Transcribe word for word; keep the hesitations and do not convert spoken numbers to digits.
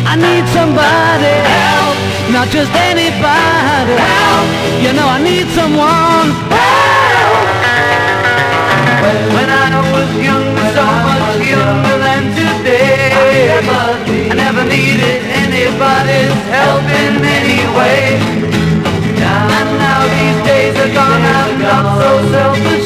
I need somebody help, not just anybody help. You know I need someone help. When I was younger, so much younger than today, I never needed anybody's help in any way. And now these days are gone, I'm not so selfish.